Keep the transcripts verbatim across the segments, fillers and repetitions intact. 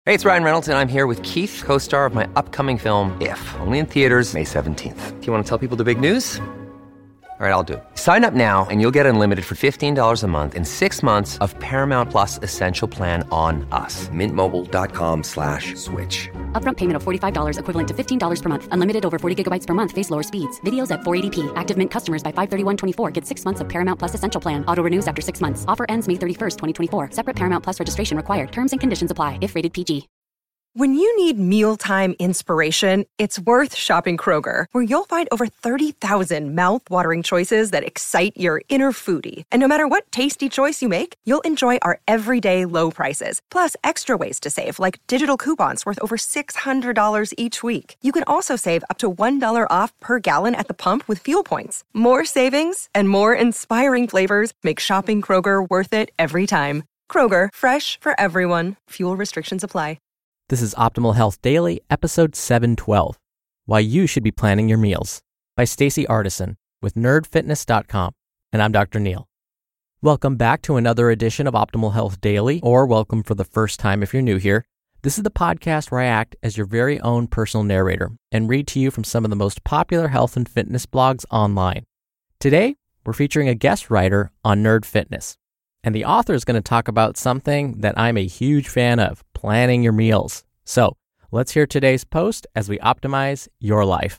Hey, it's Ryan Reynolds, and I'm here with Keith, co-star of my upcoming film, If, only in theaters May seventeenth. Do you want to tell people the big news? All right, I'll do it. Sign up now and you'll get unlimited for fifteen dollars a month and six months of Paramount Plus Essential Plan on us. Mint Mobile dot com slash switch. Upfront payment of forty-five dollars equivalent to fifteen dollars per month. Unlimited over forty gigabytes per month. Face lower speeds. Videos at four eighty p. Active Mint customers by five thirty-one twenty-four get six months of Paramount Plus Essential Plan. Auto renews after six months. Offer ends May thirty-first, twenty twenty-four. Separate Paramount Plus registration required. Terms and conditions apply if rated P G. When you need mealtime inspiration, it's worth shopping Kroger, where you'll find over thirty thousand mouth-watering choices that excite your inner foodie. And no matter what tasty choice you make, you'll enjoy our everyday low prices, plus extra ways to save, like digital coupons worth over six hundred dollars each week. You can also save up to one dollar off per gallon at the pump with fuel points. More savings and more inspiring flavors make shopping Kroger worth it every time. Kroger, fresh for everyone. Fuel restrictions apply. This is Optimal Health Daily, episode seven twelve, Why You Should Be Planning Your Meals, by Stacey Artisan with nerd fitness dot com, and I'm Doctor Neil. Welcome back to another edition of Optimal Health Daily, or welcome for the first time if you're new here. This is the podcast where I act as your very own personal narrator and read to you from some of the most popular health and fitness blogs online. Today, we're featuring a guest writer on Nerd Fitness, and the author is going to talk about something that I'm a huge fan of, planning your meals. So let's hear today's post as we optimize your life.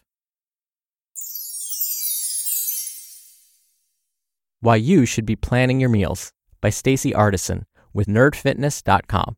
Why You Should Be Planning Your Meals, by Stacey Artisan with nerd fitness dot com.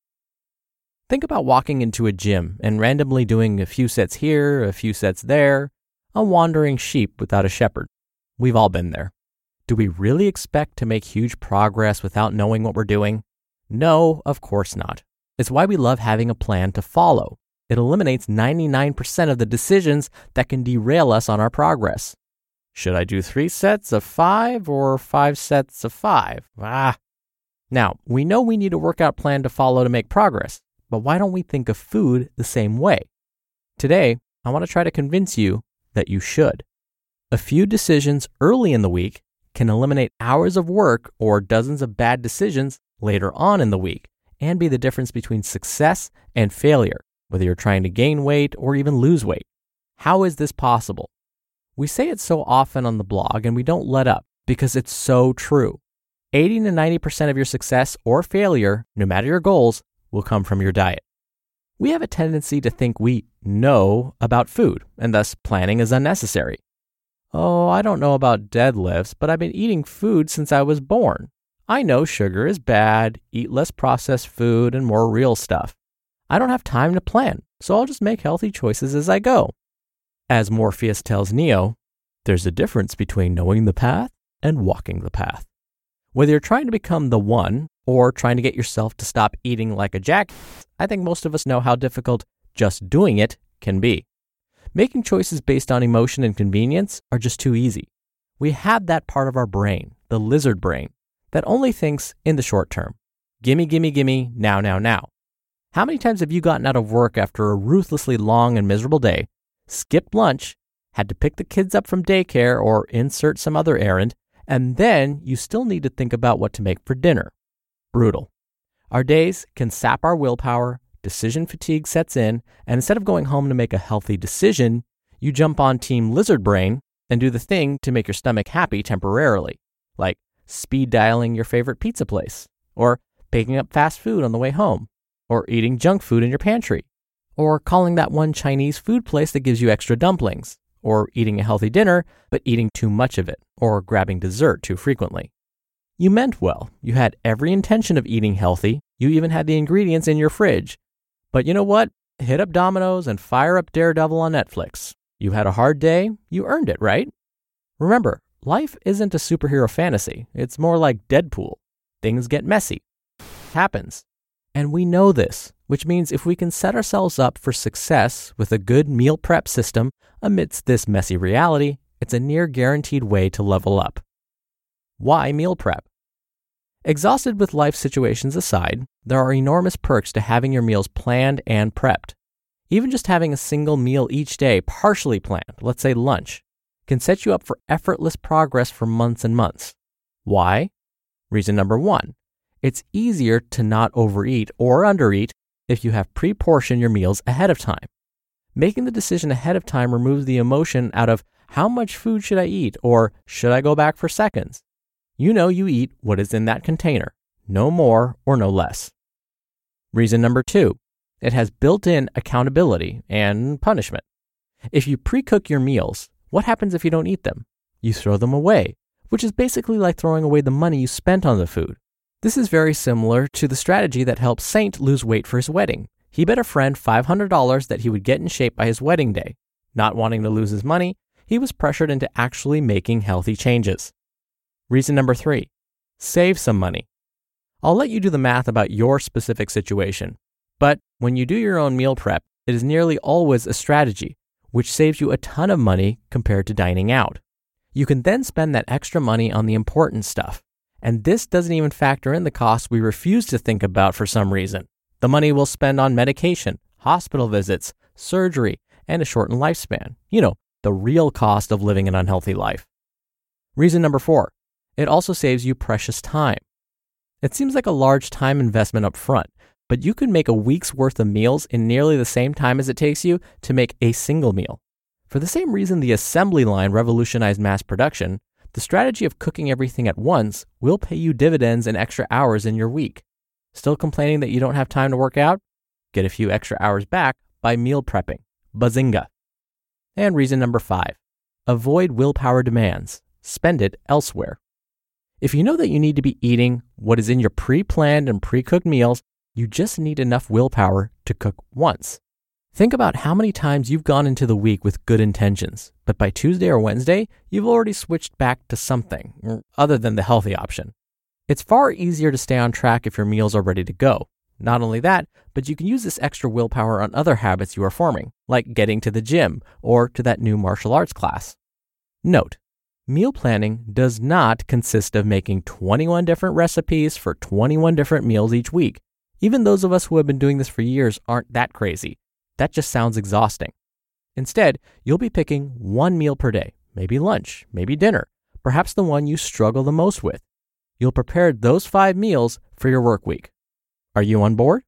Think about walking into a gym and randomly doing a few sets here, a few sets there, a wandering sheep without a shepherd. We've all been there. Do we really expect to make huge progress without knowing what we're doing? No, of course not. It's why we love having a plan to follow. It eliminates ninety-nine percent of the decisions that can derail us on our progress. Should I do three sets of five or five sets of five? Ah. Now, we know we need a workout plan to follow to make progress, but why don't we think of food the same way? Today, I want to try to convince you that you should. A few decisions early in the week can eliminate hours of work or dozens of bad decisions later on in the week and be the difference between success and failure, whether you're trying to gain weight or even lose weight. How is this possible? We say it so often on the blog and we don't let up because it's so true. eighty to ninety percent of your success or failure, no matter your goals, will come from your diet. We have a tendency to think we know about food and thus planning is unnecessary. Oh, I don't know about deadlifts, but I've been eating food since I was born. I know sugar is bad, eat less processed food and more real stuff. I don't have time to plan, so I'll just make healthy choices as I go. As Morpheus tells Neo, there's a difference between knowing the path and walking the path. Whether you're trying to become the one or trying to get yourself to stop eating like a jackass, I think most of us know how difficult just doing it can be. Making choices based on emotion and convenience are just too easy. We have that part of our brain, the lizard brain, that only thinks in the short term. Gimme, gimme, gimme, now, now, now. How many times have you gotten out of work after a ruthlessly long and miserable day, skipped lunch, had to pick the kids up from daycare or insert some other errand, and then you still need to think about what to make for dinner? Brutal. Our days can sap our willpower, decision fatigue sets in, and instead of going home to make a healthy decision, you jump on Team Lizard Brain and do the thing to make your stomach happy temporarily, like speed dialing your favorite pizza place, or picking up fast food on the way home, or eating junk food in your pantry, or calling that one Chinese food place that gives you extra dumplings, or eating a healthy dinner but eating too much of it, or grabbing dessert too frequently. You meant well. You had every intention of eating healthy. You even had the ingredients in your fridge. But you know what? Hit up Domino's and fire up Daredevil on Netflix. You had a hard day. You earned it, right? Remember, life isn't a superhero fantasy. It's more like Deadpool. Things get messy. It happens. And we know this, which means if we can set ourselves up for success with a good meal prep system amidst this messy reality, it's a near guaranteed way to level up. Why meal prep? Exhausted with life situations aside, there are enormous perks to having your meals planned and prepped. Even just having a single meal each day partially planned, let's say lunch, can set you up for effortless progress for months and months. Why? Reason number one, it's easier to not overeat or undereat if you have pre-portioned your meals ahead of time. Making the decision ahead of time removes the emotion out of how much food should I eat or should I go back for seconds? You know you eat what is in that container, no more or no less. Reason number two, it has built-in accountability and punishment. If you pre-cook your meals, what happens if you don't eat them? You throw them away, which is basically like throwing away the money you spent on the food. This is very similar to the strategy that helped Saint lose weight for his wedding. He bet a friend five hundred dollars that he would get in shape by his wedding day. Not wanting to lose his money, he was pressured into actually making healthy changes. Reason number three, save some money. I'll let you do the math about your specific situation, but when you do your own meal prep, it is nearly always a strategy, which saves you a ton of money compared to dining out. You can then spend that extra money on the important stuff. And this doesn't even factor in the costs we refuse to think about for some reason. The money we'll spend on medication, hospital visits, surgery, and a shortened lifespan. You know, the real cost of living an unhealthy life. Reason number four, it also saves you precious time. It seems like a large time investment up front, but you can make a week's worth of meals in nearly the same time as it takes you to make a single meal. For the same reason the assembly line revolutionized mass production, the strategy of cooking everything at once will pay you dividends and extra hours in your week. Still complaining that you don't have time to work out? Get a few extra hours back by meal prepping. Bazinga. And reason number five, avoid willpower demands. Spend it elsewhere. If you know that you need to be eating what is in your pre-planned and pre-cooked meals, you just need enough willpower to cook once. Think about how many times you've gone into the week with good intentions, but by Tuesday or Wednesday, you've already switched back to something other than the healthy option. It's far easier to stay on track if your meals are ready to go. Not only that, but you can use this extra willpower on other habits you are forming, like getting to the gym or to that new martial arts class. Note, meal planning does not consist of making twenty-one different recipes for twenty-one different meals each week. Even those of us who have been doing this for years aren't that crazy. That just sounds exhausting. Instead, you'll be picking one meal per day, maybe lunch, maybe dinner, perhaps the one you struggle the most with. You'll prepare those five meals for your work week. Are you on board?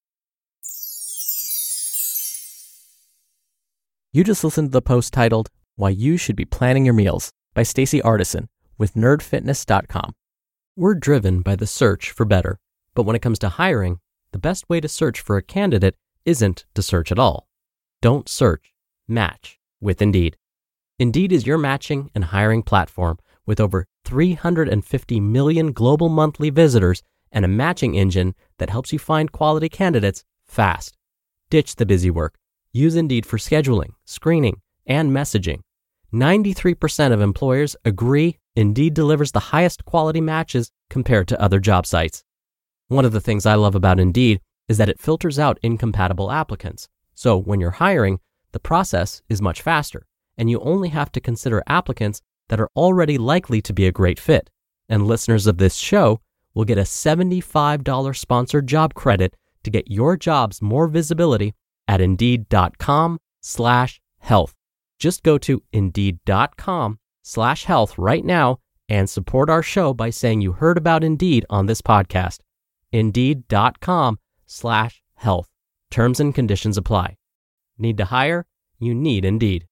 You just listened to the post titled, Why You Should Be Planning Your Meals by Stacey Artisan with nerd fitness dot com. We're driven by the search for better, but when it comes to hiring, the best way to search for a candidate isn't to search at all. Don't search, match with Indeed. Indeed is your matching and hiring platform with over three hundred fifty million global monthly visitors and a matching engine that helps you find quality candidates fast. Ditch the busy work. Use Indeed for scheduling, screening, and messaging. ninety-three percent of employers agree Indeed delivers the highest quality matches compared to other job sites. One of the things I love about Indeed is that it filters out incompatible applicants. So when you're hiring, the process is much faster, and you only have to consider applicants that are already likely to be a great fit. And listeners of this show will get a seventy-five dollars sponsored job credit to get your jobs more visibility at Indeed.com slash health. Just go to Indeed.com slash health right now and support our show by saying you heard about Indeed on this podcast. Indeed.com slash health. Terms and conditions apply. Need to hire? You need Indeed.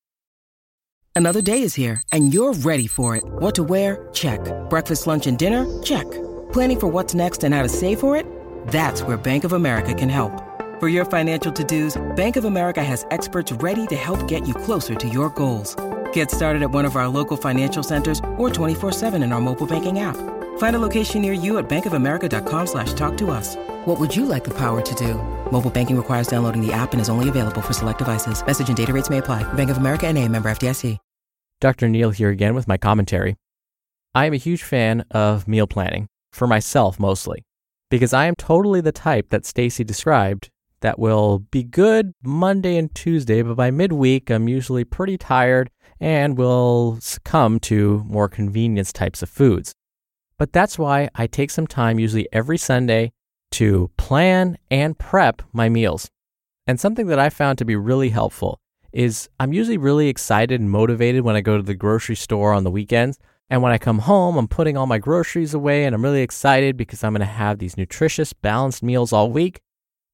Another day is here, and you're ready for it. What to wear? Check. Breakfast, lunch, and dinner? Check. Planning for what's next and how to save for it? That's where Bank of America can help. For your financial to-dos, Bank of America has experts ready to help get you closer to your goals. Get started at one of our local financial centers or twenty-four seven in our mobile banking app. Find a location near you at bankofamerica.com slash talk to us. What would you like the power to do? Mobile banking requires downloading the app and is only available for select devices. Message and data rates may apply. Bank of America N A, member F D I C. Doctor Neal here again with my commentary. I am a huge fan of meal planning, for myself mostly, because I am totally the type that Stacey described that will be good Monday and Tuesday, but by midweek I'm usually pretty tired and will succumb to more convenience types of foods. But that's why I take some time, usually every Sunday, to plan and prep my meals. And something that I found to be really helpful is I'm usually really excited and motivated when I go to the grocery store on the weekends. And when I come home, I'm putting all my groceries away and I'm really excited because I'm going to have these nutritious, balanced meals all week.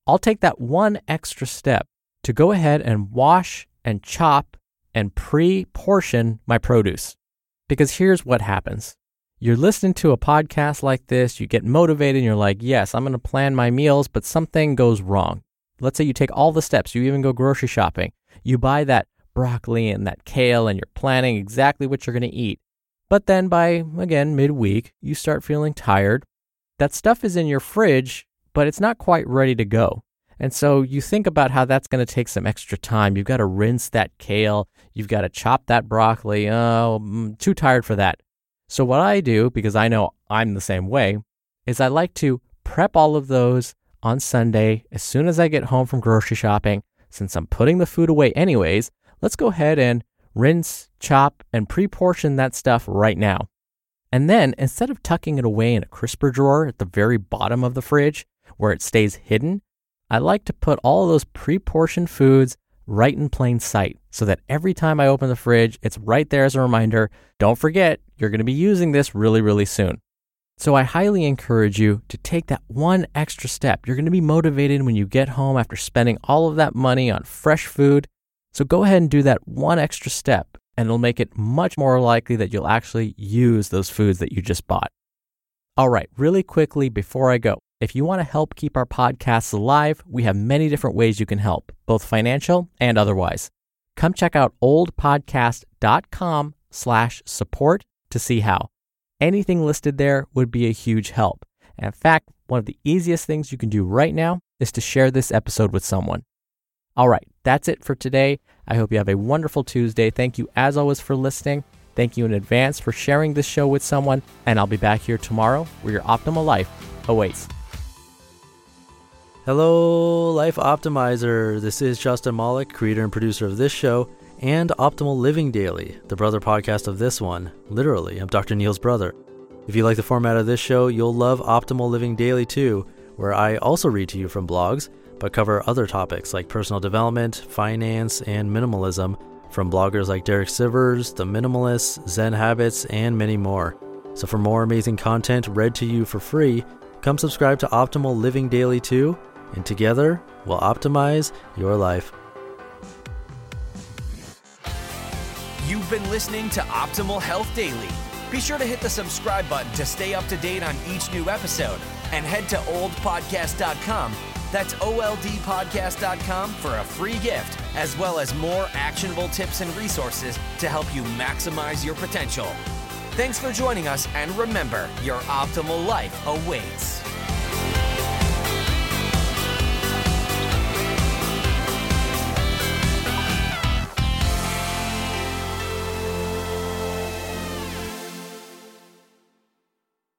I'll take that one extra step to go ahead and wash and chop and pre-portion my produce. Because here's what happens. You're listening to a podcast like this, you get motivated, and you're like, yes, I'm going to plan my meals, but something goes wrong. Let's say you take all the steps, you even go grocery shopping. You buy that broccoli and that kale, and you're planning exactly what you're going to eat. But then by, again, midweek, you start feeling tired. That stuff is in your fridge, but it's not quite ready to go. And so you think about how that's going to take some extra time. You've got to rinse that kale. You've got to chop that broccoli. Oh, I'm too tired for that. So what I do, because I know I'm the same way, is I like to prep all of those on Sunday as soon as I get home from grocery shopping. Since I'm putting the food away anyways, let's go ahead and rinse, chop, and pre-portion that stuff right now. And then instead of tucking it away in a crisper drawer at the very bottom of the fridge where it stays hidden, I like to put all of those pre-portioned foods right in plain sight so that every time I open the fridge, it's right there as a reminder, don't forget, you're going to be using this really, really soon. So I highly encourage you to take that one extra step. You're going to be motivated when you get home after spending all of that money on fresh food. So go ahead and do that one extra step, and it'll make it much more likely that you'll actually use those foods that you just bought. All right, really quickly before I go, if you want to help keep our podcasts alive, we have many different ways you can help, both financial and otherwise. Come check out oldpodcast.com slash support to see how. Anything listed there would be a huge help. And in fact, one of the easiest things you can do right now is to share this episode with someone. All right, that's it for today. I hope you have a wonderful Tuesday. Thank you as always for listening. Thank you in advance for sharing this show with someone. And I'll be back here tomorrow where your optimal life awaits. Hello, Life Optimizer. This is Justin Malik, creator and producer of this show and Optimal Living Daily, the brother podcast of this one. Literally, I'm Doctor Neil's brother. If you like the format of this show, you'll love Optimal Living Daily too, where I also read to you from blogs, but cover other topics like personal development, finance, and minimalism from bloggers like Derek Sivers, The Minimalists, Zen Habits, and many more. So for more amazing content read to you for free, come subscribe to Optimal Living Daily too, and together we'll optimize your life. You've been listening to Optimal Health Daily. Be sure to hit the subscribe button to stay up to date on each new episode, and head to old podcast dot com. That's O L D podcast dot com for a free gift, as well as more actionable tips and resources to help you maximize your potential. Thanks for joining us, and remember, your optimal life awaits.